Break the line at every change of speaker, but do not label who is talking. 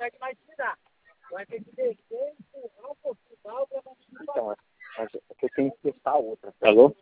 Então, é que eu tenho que testar a outra. Alô?